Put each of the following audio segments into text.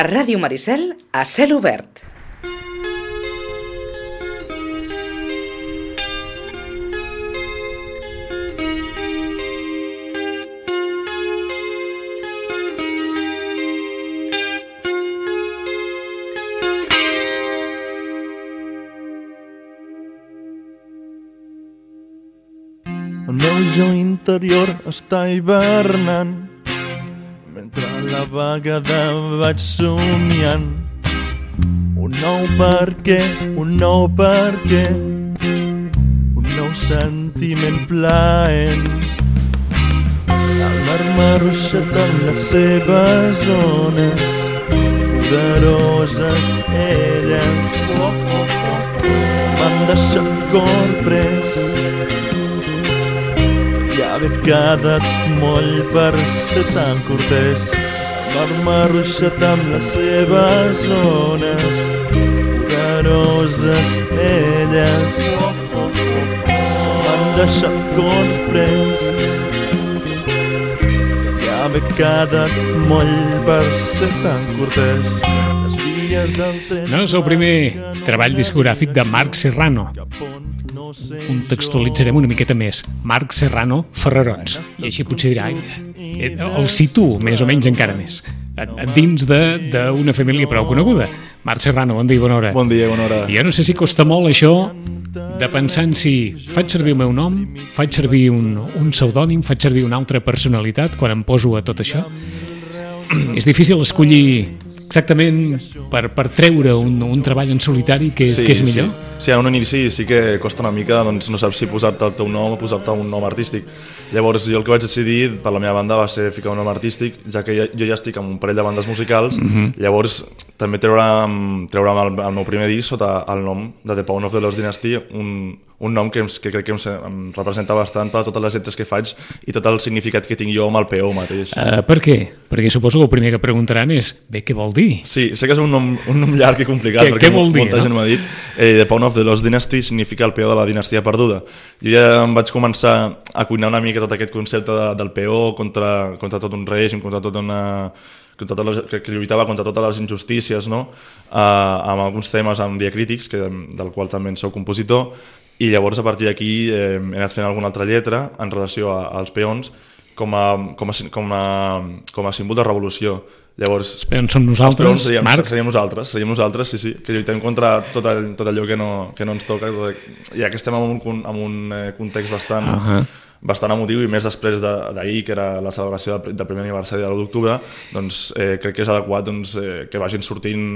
A Ràdio Maricel, a cel obert. El meu jo interior està hivernant mentre a la vegada vaig somiant un nou perquè, un nou perquè, un nou sentiment plaent. El mar m'arrossat en les seves ones, poderoses elles, m'han deixat corpres. Ja ve quedat molt per ser tan cortès. El mar m'ha arrossat amb les seves ones, poderoses elles, m'han deixat corpres. Ja ve quedat molt per ser tan cortès. Les vies del tren... No és el primer treball discogràfic de Marc Serrano. Contextualitzarem una miqueta més. Marc Serrano Ferrarons. I així potser dirà, el situo més o menys encara més dins d'una família prou coneguda. Marc Serrano, bon dia i bona hora. Bon dia i bona hora. Jo no sé si costa molt això de pensar en si faig servir el meu nom, faig servir un pseudònim, faig servir una altra personalitat quan em poso a tot això. És difícil escollir exactament per treure un treball en solitari que és millor? Sí, en un inici sí que costa una mica, doncs no saps si posar-te el teu nom o posar-te un nom artístic. Llavors jo el que vaig decidir per la meva banda va ser ficar un nom artístic, ja que jo ja estic amb un parell de bandes musicals. Llavors també treure el meu primer disc sota el nom de The Pawn of the Lost Dynasty, un nom que crec que em representa bastant per totes les lletres que faig i tot el significat que tinc jo amb el PO mateix. Per què? Perquè suposo que el primer que preguntaran és què vol dir? Sí, sé que és un nom llarg i complicat, perquè molta gent m'ha dit. The Pawn of the Lost Dynasty significa el PO de la dinastia perduda. Jo ja em vaig començar a cuinar una mica tot aquest concepte del PO contra tot un règim, que lluitava contra totes les injustícies, no? Amb alguns temes amb diacrítics, del qual també en soc compositor, i llavors a partir d'aquí he anat fent alguna altra lletra en relació als peons com a símbol de revolució. Llavors, els peons som nosaltres, Marc? Seríem nosaltres, sí, que lluitem contra tot allò que no ens toca, ja que estem en un context bastant emotiu, i més després d'ahir, que era la celebració del primer aniversari de l'1 d'octubre, doncs crec que és adequat que vagin sortint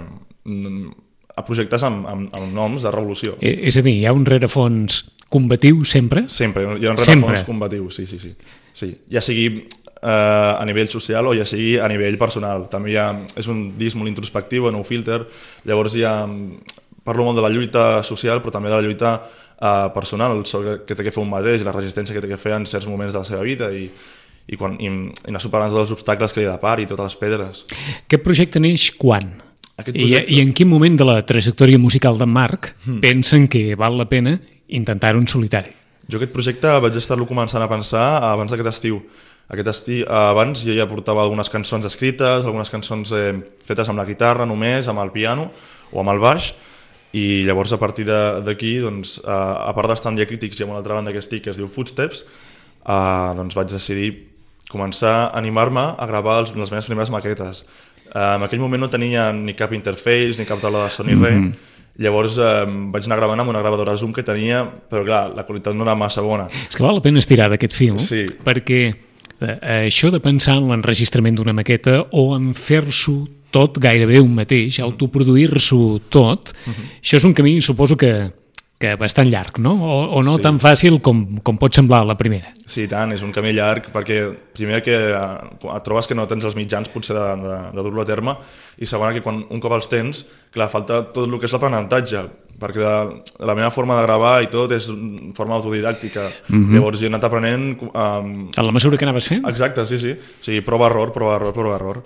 a projectes amb noms de revolució. És a dir, hi ha un rerefons combatiu sempre? Sempre, hi ha un rerefons combatiu, sí. Ja sigui a nivell social o ja sigui a nivell personal. També és un disc molt introspectiu, no filter, llavors parlo molt de la lluita social, però també de la lluita personal, el sol que té que fer un mateix, la resistència que té que fer en certs moments de la seva vida i anar superant tots els obstacles que li depara i totes les pedres. Aquest projecte neix quan? I en quin moment de la trajectòria musical d'en Marc pensen que val la pena intentar-ho en solitari? Jo aquest projecte vaig estar-lo començant a pensar abans d'aquest estiu. Abans jo ja portava algunes cançons escrites, algunes cançons fetes amb la guitarra només, amb el piano o amb el baix, i llavors a partir d'aquí, doncs, a part d'estar en Diacrítics i amb una altra banda que estic, que es diu Footsteps, doncs vaig decidir començar a animar-me a gravar les meves primeres maquetes. En aquell moment no tenia ni cap interface, ni cap taula de son ni res. Llavors vaig anar gravant amb una gravadora Zoom que tenia, però clar, la qualitat no era massa bona. És que val la pena estirar d'aquest fil, sí. Perquè això de pensar en l'enregistrament d'una maqueta o en fer-s'ho tot gairebé un mateix, autoproduir-s'ho tot, això és un camí, suposo que bastant llarg, no? O no tan fàcil com pot semblar a la primera. Sí, tant, és un camí llarg, perquè primer que et trobes que no tens els mitjans potser de dur-lo a terme, i segona que un cop els tens, clar, falta tot el que és l'aprenentatge, perquè la meva forma de gravar i tot és forma autodidàctica. Llavors jo he anat aprenent... A la mesura que anaves fent? Exacte, sí. O sigui, prova-error.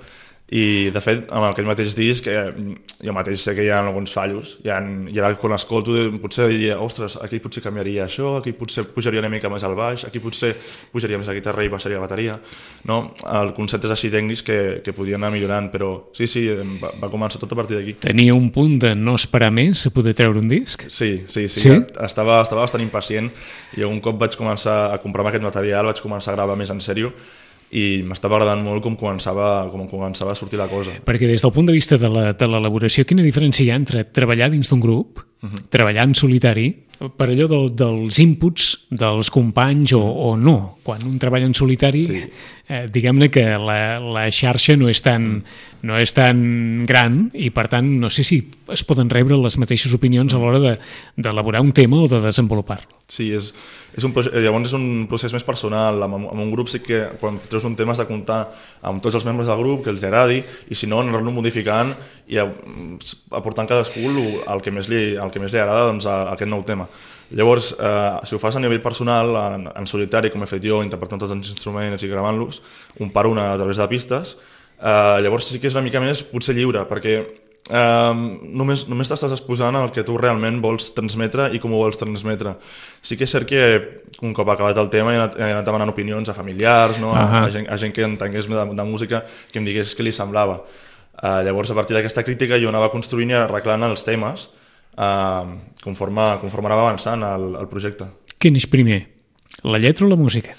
I, de fet, amb aquell mateix disc, jo mateix sé que hi ha alguns fallos. I ara, quan l'escolto, potser diria, ostres, aquí potser canviaria això, aquí potser pujaria una mica més al baix, aquí potser pujaria més la guitarra i baixaria la bateria. No? El concepte és així tècnics que podien anar millorant, però sí, va començar tot a partir d'aquí. Tenia un punt de no esperar més a poder treure un disc? Sí. Sí? Estava bastant impacient i un cop vaig començar a comprar aquest material, vaig començar a gravar més en sèrio i m'estava agradant molt com començava a sortir la cosa. Perquè des del punt de vista de l'elaboració, quina diferència hi ha entre treballar dins d'un grup, treballar en solitari, per allò dels inputs dels companys o no? Quan un treballa en solitari, diguem-ne que la xarxa no és tan gran i, per tant, no sé si es poden rebre les mateixes opinions a l'hora d'elaborar un tema o de desenvolupar-lo. Sí, llavors és un procés més personal. Amb un grup sí que quan treus un tema has de comptar amb tots els membres del grup, que els agradi, i si no, anar-lo modificant i aportant cadascú el que més li agrada doncs, a aquest nou tema. Llavors, si ho fas a nivell personal, en solitari, com he fet jo, interpretant tots els instruments i gravant-los, un per un a través de pistes, llavors sí que és una mica més potser lliure, perquè només t'estàs exposant el que tu realment vols transmetre i com ho vols transmetre. Sí que és cert que un cop acabat el tema he anat demanant opinions a familiars, no? a gent que entengués de música, que em digués què li semblava. Llavors, a partir d'aquesta crítica jo anava construint i arreglant els temes conforme anava avançant el projecte. Què neix primer, la lletra o la música?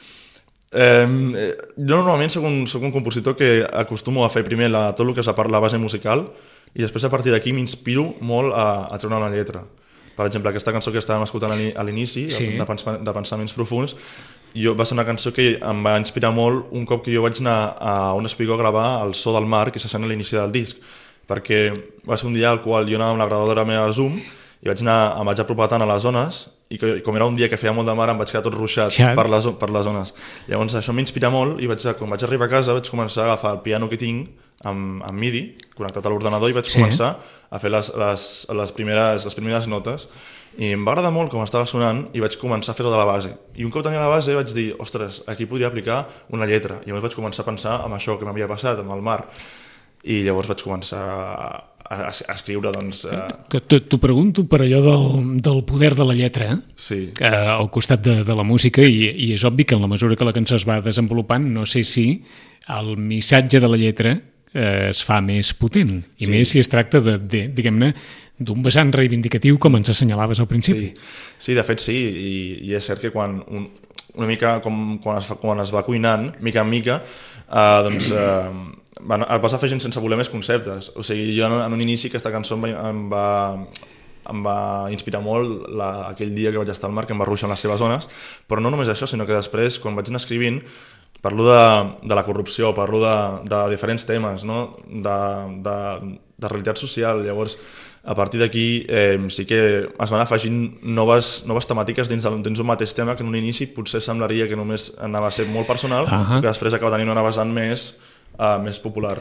Jo normalment soc un compositor que acostumo a fer primer tot el que és la base musical i després a partir d'aquí m'inspiro molt a treure una lletra. Per exemple, aquesta cançó que estàvem escoltant a l'inici, de Pensaments profunds, va ser una cançó que em va inspirar molt un cop que jo vaig anar a un espigó a gravar el so del mar que se sent a l'inici del disc, perquè va ser un dia al qual jo anava amb la gravadora meva Zoom i em vaig apropar tant a les zones i com era un dia que feia molt de mar em vaig quedar tot ruixat per les zones. Llavors això m'inspira molt i quan vaig arribar a casa vaig començar a agafar el piano que tinc amb MIDI, connectat a l'ordenador, i vaig començar a fer les primeres notes. I em va agradar molt com estava sonant i vaig començar a fer-ho de la base. I un cop tenia la base vaig dir, ostres, aquí podria aplicar una lletra. I llavors vaig començar a pensar en això que m'havia passat, amb el mar. I llavors vaig començar a escriure, doncs... T'ho pregunto per allò del poder de la lletra, al costat de la música, i és obvi que en la mesura que la cançó es va desenvolupant, no sé si el missatge de la lletra es fa més potent, i més si es tracta diguem-ne, d'un vessant reivindicatiu com ens assenyalaves al principi. Sí, de fet sí, i és cert que una mica quan es va cuinant, mica en mica, doncs vas afegint sense voler més conceptes. O sigui, jo en un inici aquesta cançó em va inspirar molt aquell dia que vaig estar al mar, que em va ruixar en les seves zones, però no només això, sinó que després, quan vaig anar escrivint, parlo de la corrupció, parlo de diferents temes, no? de realitat social. Llavors, a partir d'aquí sí que es van afegint noves temàtiques dins d'un mateix tema que en un inici potser semblaria que només anava a ser molt personal, que després acaba tenint una vessant més popular.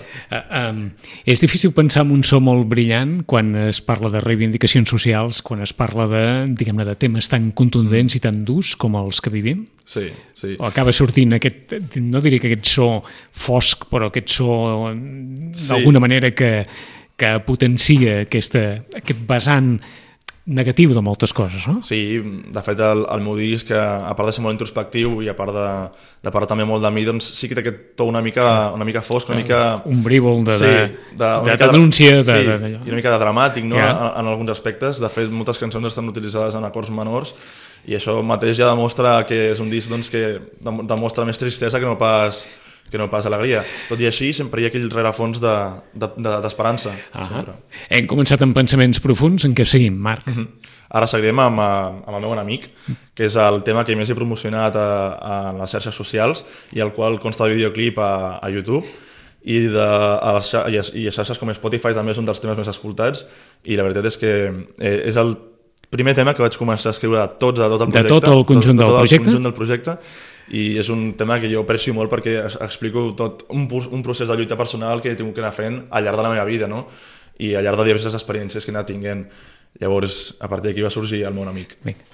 És difícil pensar en un so molt brillant quan es parla de reivindicacions socials, quan es parla diguem-ne, de temes tan contundents i tan durs com els que vivim? Sí. O acaba sortint no diré que aquest so fosc, però aquest so d'alguna manera que potencia aquest vessant negatiu de moltes coses, no? Sí, de fet el meu disc, a part de ser molt introspectiu i a part de parlar també molt de mi, doncs sí que té aquest to una mica fosc, una mica... ombrívol de denúncia. I una mica de dramàtic, no? En alguns aspectes. De fet, moltes cançons estan utilitzades en acords menors i això mateix ja demostra que és un disc doncs, que demostra més tristesa que no pas alegria. Tot i així, sempre hi ha aquell rerefons d'esperança. Hem començat amb Pensaments profunds. En què seguim, Marc? Ara seguirem amb el meu enemic, que és el tema que més he promocionat a les xarxes socials i el qual consta de videoclip a YouTube i a xarxes com Spotify també és un dels temes més escoltats i la veritat és que és el primer tema que vaig començar a escriure de tot el projecte. De tot el conjunt del projecte. I és un tema que jo aprecio molt perquè explico tot un procés de lluita personal que he tingut que anar fent al llarg de la meva vida, no? I al llarg de diverses experiències que he anat tinguent. Llavors, a partir d'aquí va sorgir el meu enemic. Vinga.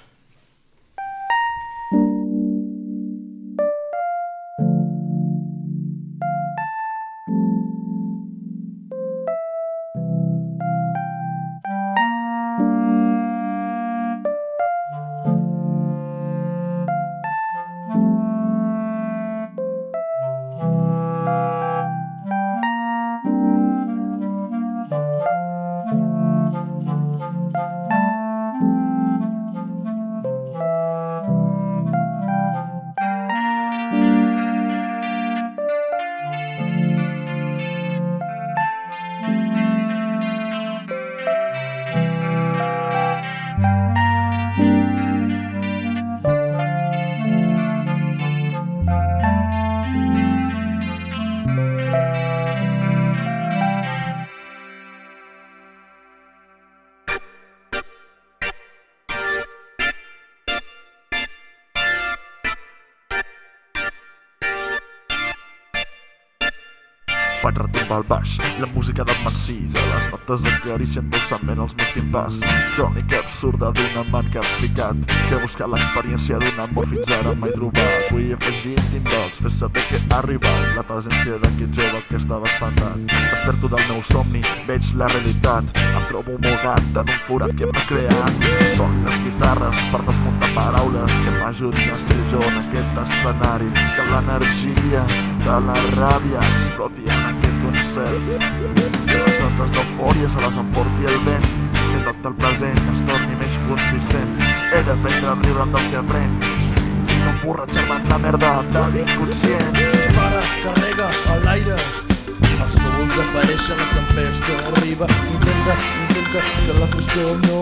faig retombar el baix, la música del mancís, a les notes acaricien dolçament els meus timpans. Crònica absurda d'un amant capficat, que busca l'experiència d'un amor fins ara mai trobat. Vull afegir indocs, fer saber que ha arribat la presència d'aquest jove que estava espantat. Desperto del meu somni, veig la realitat, em trobo mogat en un forat que m'ha creat. Són les guitarres per desmuntar paraules que m'ajudin a ser jo en aquest escenari, que l'energia de la ràbia exploti en aquest concert, que les notes d'eufòria se les emporti el vent, que tot el present es torni més consistent. He d'aprendre a riure del que aprenc i no emborratxar-me en la merda de l'inconscient. Dispara, carrega a l'aire, els núvols apareixen, la tempesta arriba. Intenta que la foscor no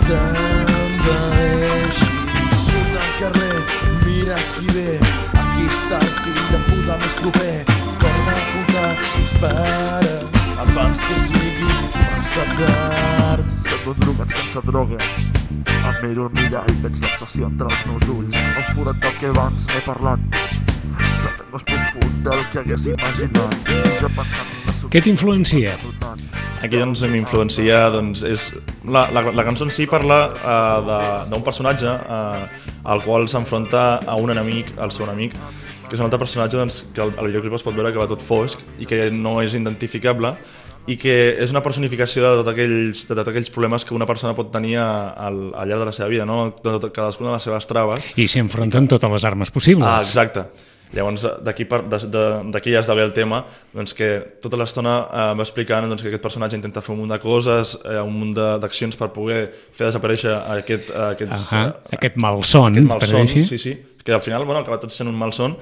t'envaeixi. Surt al carrer, mira qui ve, aquí està el fill de puta més proper. Torna a apuntar, dispara, abans que sigui massa tard. Sento drogat sense droga, em miro al mirall, veig l'obsessió entre els meus ulls. El forat del que abans n'he parlat s'ha fet més profund del que hagués imaginat. Jo pensant en la Què t'influencia? Aquí doncs m'influencia, doncs és... La cançó en si parla d'un personatge al qual s'enfronta a un enemic, al seu enemic, que és un altre personatge doncs, que al videoclip es pot veure que va tot fosc i que no és identificable i que és una personificació de tots aquells problemes que una persona pot tenir al llarg de la seva vida, no? Cadascuna de les seves traves. I s'hi enfronten totes les armes possibles. Exacte. Llavors, d'aquí ja esdevé el tema, doncs, que tota l'estona va explicant doncs, que aquest personatge intenta fer un munt de coses, un munt d'accions per poder fer desaparèixer aquest malson, per dir així. Sí, que al final acaba tot sent un malson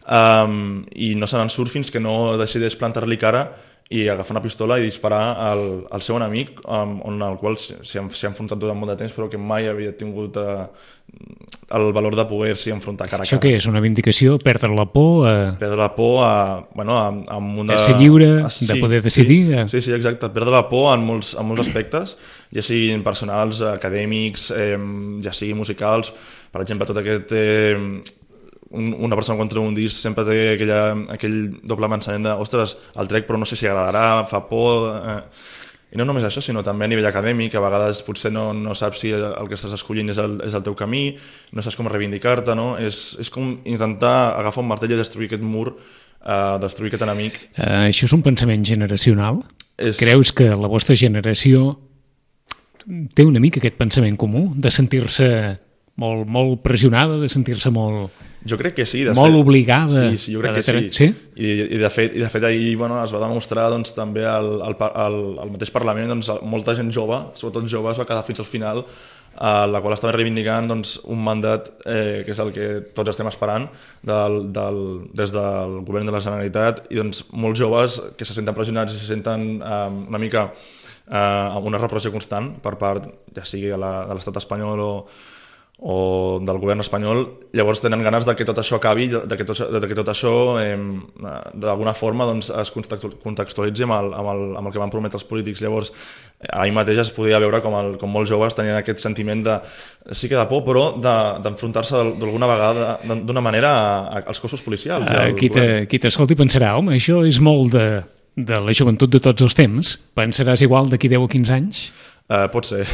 i no se n'en surt fins que no decideix plantar-li cara i agafar una pistola i disparar al seu enemic, al qual s'hi ha enfrontat durant molt de temps, però que mai havia tingut el valor de poder-s'hi enfrontar cara a cara. Això què és? Una vindicació? Perdre la por? Perdre la por a ser lliure, de poder decidir? Sí, exacte. Perdre la por en molts aspectes, ja siguin personals, acadèmics, ja siguin musicals. Per exemple, tot aquest... una persona contra un disc sempre té aquell doble pensament de ostres, el trec però no sé si agradarà, fa por... I no només això, sinó també a nivell acadèmic, a vegades potser no saps si el que estàs escollint és el teu camí, no saps com reivindicar-te, no? És com intentar agafar un martell i destruir aquest mur, destruir aquest enemic. Això és un pensament generacional? Creus que la vostra generació té una mica aquest pensament comú, de sentir-se molt pressionada, de sentir-se molt... Jo crec que sí. Molt obligada. Sí, jo crec que sí. Sí? I de fet ahir es va demostrar doncs, també al mateix Parlament, doncs, molta gent jove, sobretot jove, es va quedar fins al final, la qual estava reivindicant doncs, un mandat que és el que tots estem esperant des del govern de la Generalitat, i doncs, molts joves que se senten pressionats i se senten una mica amb una repressió constant per part, ja sigui de l'estat espanyol o del govern espanyol. Llavors tenen ganes de que tot això acabi, de que tot això d'alguna forma doncs, es contextualitzi amb el que van prometre els polítics. Llavors ahir mateix es podia veure com molts joves tenien aquest sentiment sí que de por, però d'enfrontar-se d'alguna vegada d'una manera als cossos policials. Qui t'escolti pensarà, home, això és molt de la joventut de tots els temps. Pensaràs igual d'aquí 10 o 15 anys? Pot ser.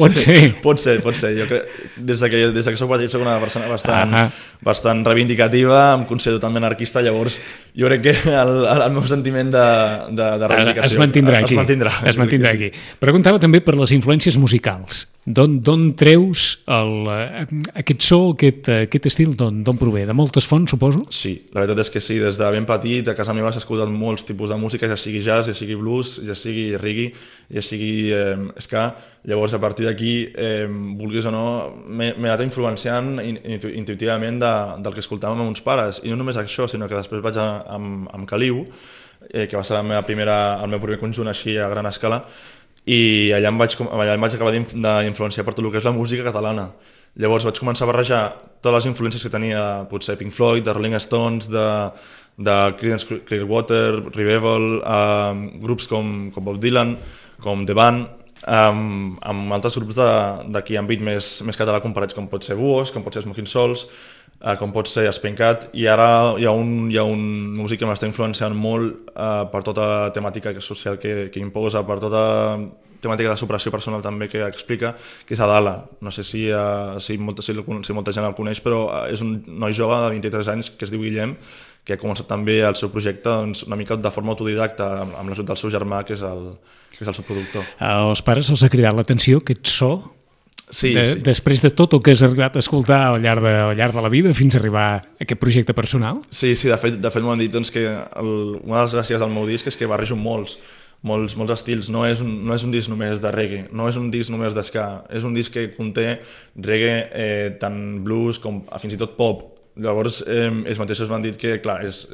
Jo crec, des que soc petit soc una persona bastant reivindicativa, em considero també anarquista, llavors jo crec que el meu sentiment de reivindicació es mantindrà aquí. Preguntava també per les influències musicals. D'on treus aquest so, aquest estil, d'on prové? De moltes fonts, suposo? Sí, la veritat és que sí. Des de ben petit, a casa meva s'ha escoltat molts tipus de música, ja sigui jazz, ja sigui blues, ja sigui reggae, ja sigui ska. Llavors, a partir d'aquí, vulguis o no, m'he anat influenciant intuïtivament del que escoltàvem amb uns pares. I no només això, sinó que després vaig amb Caliu, que va ser el meu primer conjunt així a gran escala, i allà em vaig acabar d'influenciar per tot el que és la música catalana. Llavors vaig començar a barrejar totes les influències que tenia, potser Pink Floyd, de Rolling Stones, de Creedence Clearwater, Revival, grups com Bob Dylan, com The Band, amb altres grups d'aquí àmbit més català comparats, com pot ser Buos, com pot ser Smoking Souls, com pot ser Spencat, i ara hi ha un músic que m'està influenciant molt per tota la temàtica social que imposa, per tota la temàtica de superació personal també que explica, que és Adala. No sé si molta gent el coneix, però és un noi jove de 23 anys que es diu Guillem, que ha començat també el seu projecte una mica de forma autodidacta, amb l'ajut del seu germà, que és el subproductor. Als pares els ha cridat l'atenció aquest so? Sí. Després de tot el que has arribat a escoltar al llarg de la vida fins a arribar a aquest projecte personal? Sí, de fet m'ho han dit que una de les gràcies del meu disc és que barrejo molts estils. No és un disc només de reggae, no és un disc només d'ska, és un disc que conté reggae, tant blues com fins i tot pop. Llavors ells mateixos m'han dit que clar, és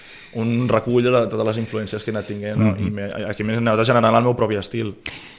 un recull de totes les influències que he anat tinguent, i aquí m'he anat generant el meu propi estil.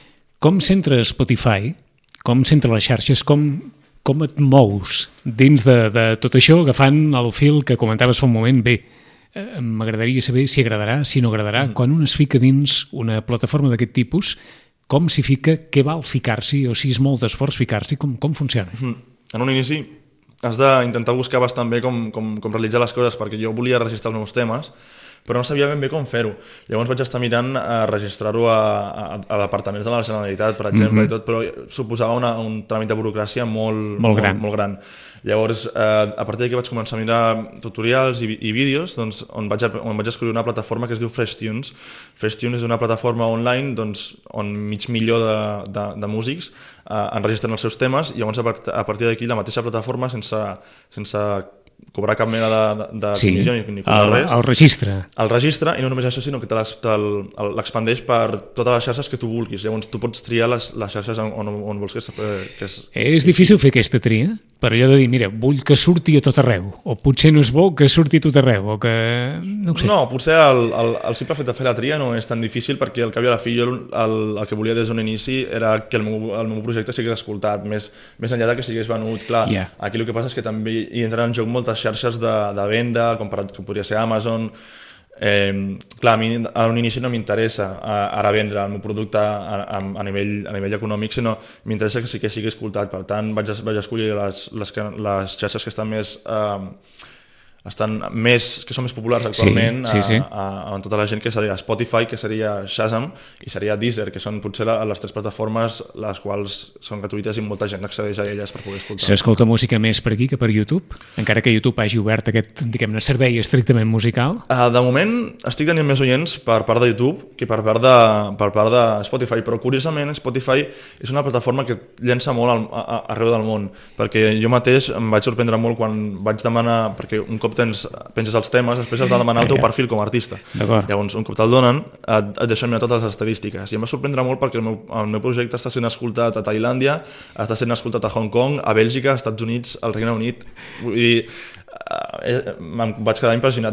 Com s'entra a Spotify? Com s'entra a les xarxes? Com et mous dins de tot això, agafant el fil que comentaves fa un moment? Bé, m'agradaria saber si agradarà, si no agradarà. Quan un es fica dins una plataforma d'aquest tipus, com s'hi fica, què val ficar-s'hi, o si és molt d'esforç ficar-s'hi, com funciona? En un inici has d'intentar buscar bastant bé com realitzar les coses, perquè jo volia registrar els meus temes, però no sabia ben bé com fer-ho. Llavors vaig estar mirant a registrar-ho a departaments de la Generalitat, per exemple, i tot, però suposava un tràmit de burocràcia molt gran. Llavors, a partir d'aquí vaig començar a mirar tutorials i vídeos, doncs, on vaig descobrir una plataforma que es diu FreshTunes. FreshTunes és una plataforma online on mig milió de músics enregistren els seus temes, i llavors a partir d'aquí la mateixa plataforma, sense cobrar cap mena de comissió ni cobrar res. El registre. El registre, i no només això, sinó que l'expandeix per totes les xarxes que tu vulguis. Llavors tu pots triar les xarxes on vols que és... És difícil fer aquesta tria? Per allò de dir, mira, vull que surti a tot arreu, o potser no és bo que surti a tot arreu, o que... no ho sé. No, potser el simple fet de fer la tria no és tan difícil, perquè al cap i a la fi jo el que volia des d'un inici era que el meu projecte sigués escoltat, més enllà de que sigués venut. Clar, aquí el que passa és que també hi entren en joc moltes xarxes de venda, com podria ser Amazon. Clar, a mi a un inici no m'interessa ara vendre el meu producte a nivell econòmic, sinó m'interessa que sigui escoltat. Per tant, vaig escollir les xarxes que estan que són més populars actualment en tota la gent, que seria Spotify, que seria Shazam i seria Deezer, que són potser les tres plataformes les quals són gratuïtes i molta gent accedeix a elles per poder escoltar. S'escolta música més per aquí que per YouTube? Encara que YouTube hagi obert aquest, diguem-ne, servei estrictament musical? De moment estic tenint més oients per part de YouTube que per part de Spotify, però curiosament Spotify és una plataforma que llença molt arreu del món, perquè jo mateix em vaig sorprendre molt quan vaig demanar, perquè un cop penges els temes, després has de demanar el teu perfil com a artista. Llavors, un cop te'l donen, et deixen mirar totes les estadístiques. I em va sorprendre molt perquè el meu projecte està sent escoltat a Tailàndia, està sent escoltat a Hong Kong, a Bèlgica, als Estats Units, al Regne Unit. Vull dir, em vaig quedar impressionat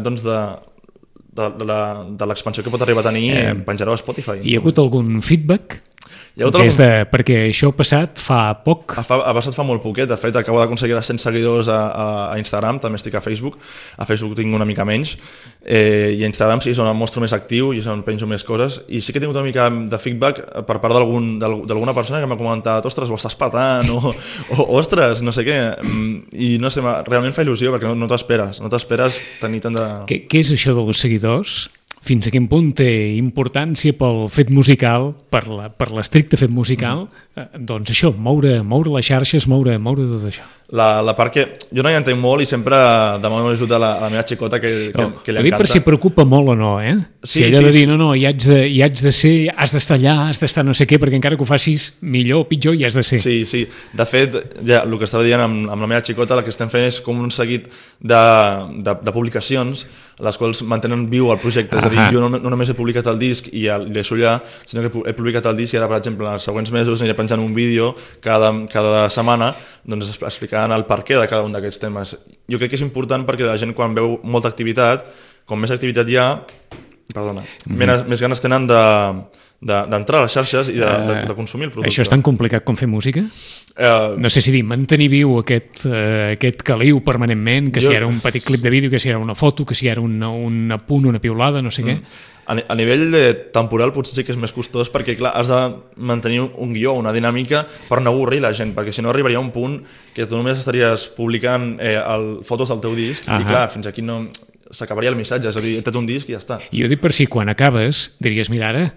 de l'expansió que pot arribar a tenir penjar-ho a Spotify. Hi ha hagut algun feedback? Perquè això ha passat fa poc. Ha passat fa molt poquet. De fet, acabo d'aconseguir 100 seguidors a Instagram, també estic a Facebook. A Facebook tinc una mica menys. I a Instagram sí, és on em mostro més actiu i és on penjo més coses. I sí que he tingut una mica de feedback per part d'alguna persona que m'ha comentat: ostres, ho estàs patant, o ostres, no sé què. I no sé, realment fa il·lusió, perquè no t'esperes tenir tant de... Què és això dels seguidors? Fins a quin punt té importància pel fet musical, per l'estricte fet musical, doncs això, moure les xarxes, moure tot això. La part que jo no hi entenc molt i sempre demano l'ajut a la meva xicota que li encanta. Ho dic per si preocupa molt o no, si allò de dir, no, hi haig de ser, has d'estar allà, has d'estar no sé què, perquè encara que ho facis millor o pitjor hi has de ser. Sí. De fet, ja el que estava dient amb la meva xicota, el que estem fent és com un seguit de publicacions les quals mantenen viu el projecte. És a dir, jo no només he publicat el disc i el deixo allà, sinó que he publicat el disc i ara, per exemple, en els següents mesos aniré penjant un vídeo cada setmana, doncs explicant el perquè de cada un d'aquests temes. Jo crec que és important perquè la gent, quan veu molta activitat, com més activitat hi ha, més ganes tenen d'entrar a les xarxes i de consumir el producte. Això és tan complicat com fer música? No sé si dir, mantenir viu aquest caliu permanentment, que si era un petit clip de vídeo, que si era una foto, que si era un apunt, una piulada, no sé què. A nivell temporal potser sí que és més costós perquè clar, has de mantenir un guió, una dinàmica per no avorrir la gent, perquè si no arribaria a un punt que tu només estaries publicant fotos del teu disc i clar, fins aquí no s'acabaria el missatge, és a dir, he tret un disc i ja està. I jo dic per si quan acabes diries, mira ara,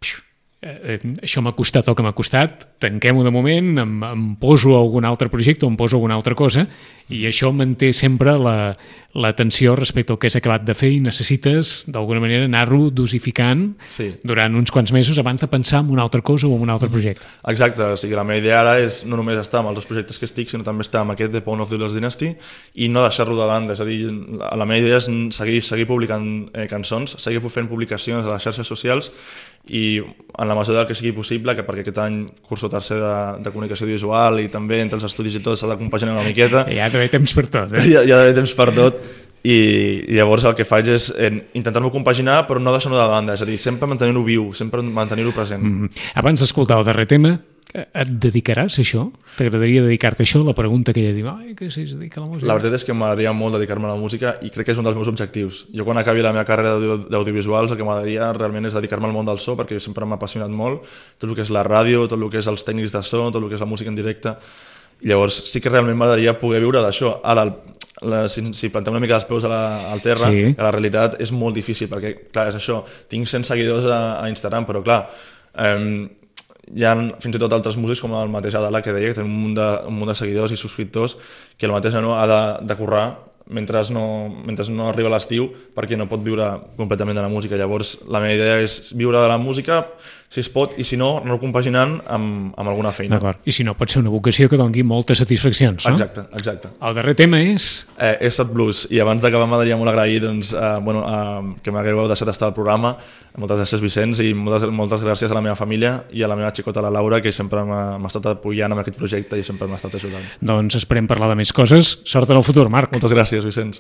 això m'ha costat el que m'ha costat, tanquem-ho de moment, em poso algun altre projecte o em poso alguna altra cosa i això manté sempre l'atenció respecte al que has acabat de fer i necessites d'alguna manera anar-ho dosificant durant uns quants mesos abans de pensar en una altra cosa o en un altre projecte. Exacte, o sigui, la meva idea ara és no només estar amb els dos projectes que estic, sinó també estar amb aquest The Pawn of the Lost Dynasty i no deixar-lo de banda, és a dir, la meva idea és seguir publicant cançons, seguir fent publicacions a les xarxes socials i en la mesura del que sigui possible, que perquè aquest any curso tercer de comunicació audiovisual i també entre els estudis i tot s'ha de compaginar una miqueta. Ja ha d'haver temps per tot, Ja ha d'haver temps per tot i llavors el que faig és intentar-m'ho compaginar però no deixar-ho de banda, és a dir, sempre mantenir-ho viu, sempre mantenir-ho present. Abans d'escoltar el darrer tema, et dedicaràs a això? T'agradaria dedicar-te a això? La pregunta que ella diu, que si es dedica a la música? La veritat és que m'agradaria molt dedicar-me a la música i crec que és un dels meus objectius. Jo quan acabi la meva carrera d'audiovisuals el que m'agradaria realment és dedicar-me al món del so perquè sempre m'ha apassionat molt tot el que és la ràdio, tot el que és els tècnics de so, tot el que és la música en directe. I llavors sí que realment m'agradaria poder viure d'això. Ara, si plantem una mica els peus al terra, la realitat és molt difícil perquè, clar, és això, tinc 100 seguidors a Instagram, però clar, hi ha fins i tot altres músics com el mateix Adala que deia que tenen un munt de seguidors i subscriptors que el mateix ha de currar mentre no arriba l'estiu perquè no pot viure completament de la música. Llavors la meva idea és viure de la música si es pot i si no, anar compaginant amb alguna feina. D'acord. I si no, pot ser una vocació que doni moltes satisfaccions, no? Exacte. El darrer tema és... Sad Blues. I abans d'acabar m'agradaria molt agrair que m'hagueu deixat estar al programa. Moltes gràcies, Vicenç, i moltes gràcies a la meva família i a la meva xicota, la Laura, que sempre m'ha estat apoyant en aquest projecte i sempre m'ha estat ajudant. Doncs esperem parlar de més coses. Sort en el futur, Marc. Moltes gràcies, Vicenç.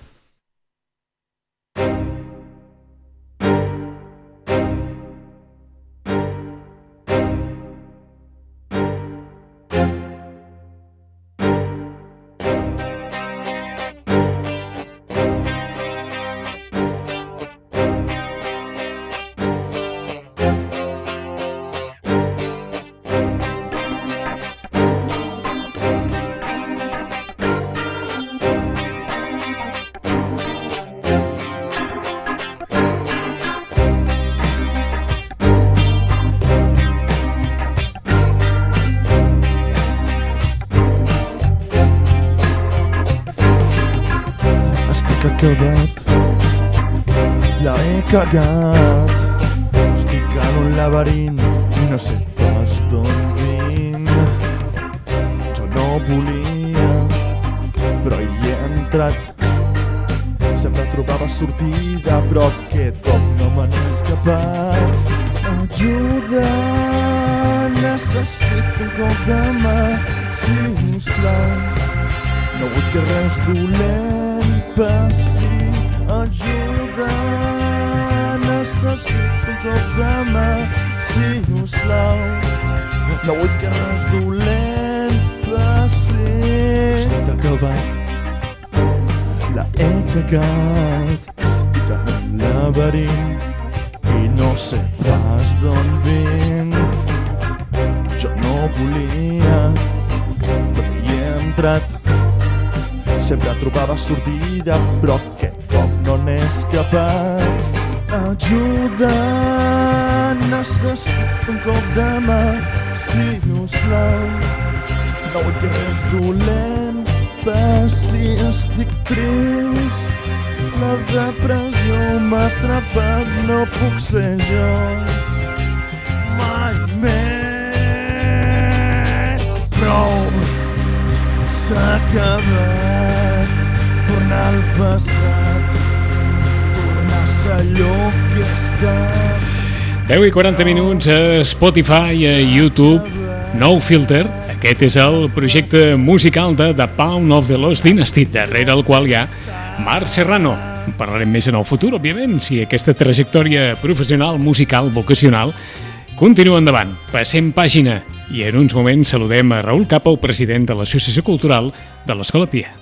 La he cagat. Estic en un laberint i no sé pas d'on vinc. Jo no volia, però hi he entrat. Sempre trobava sortida, però aquest cop no me n'he escapat. Ajuda, necessito un cop de mà, sisplau. No vull que res dolent passi. Ajuda, necessito un cop de mà, sisplau. No vull que res dolent passi. Estic acabat, la he cagat. Estic en un laberint i no sé pas d'on vinc. Jo no volia, però hi he entrat. Sempre trobava sortida, però aquest cop no n'he escapat. Ajuda, necessito un cop de mà, sisplau. No vull que res dolent passi, estic trist. La depressió m'ha atrapat, no puc ser jo mai més. Prou, s'ha acabat. Tornar al passat, tornar a ser allò que he estat. 10 i 40 minuts a Spotify, a YouTube, No Filter. Aquest és el projecte musical de The Pawn of the Lost Dynasty, darrere el qual hi ha Marc Serrano. Parlarem més en el futur, òbviament, si aquesta trajectòria professional, musical, vocacional continua endavant. Passem pàgina i en uns moments saludem a Raül Capa, el president de l'Associació Cultural de l'Escola Pia.